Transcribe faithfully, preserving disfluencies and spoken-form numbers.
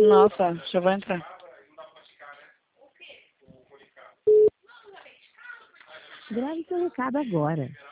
Nossa, deixa eu vou entrar. Grave seu recado agora.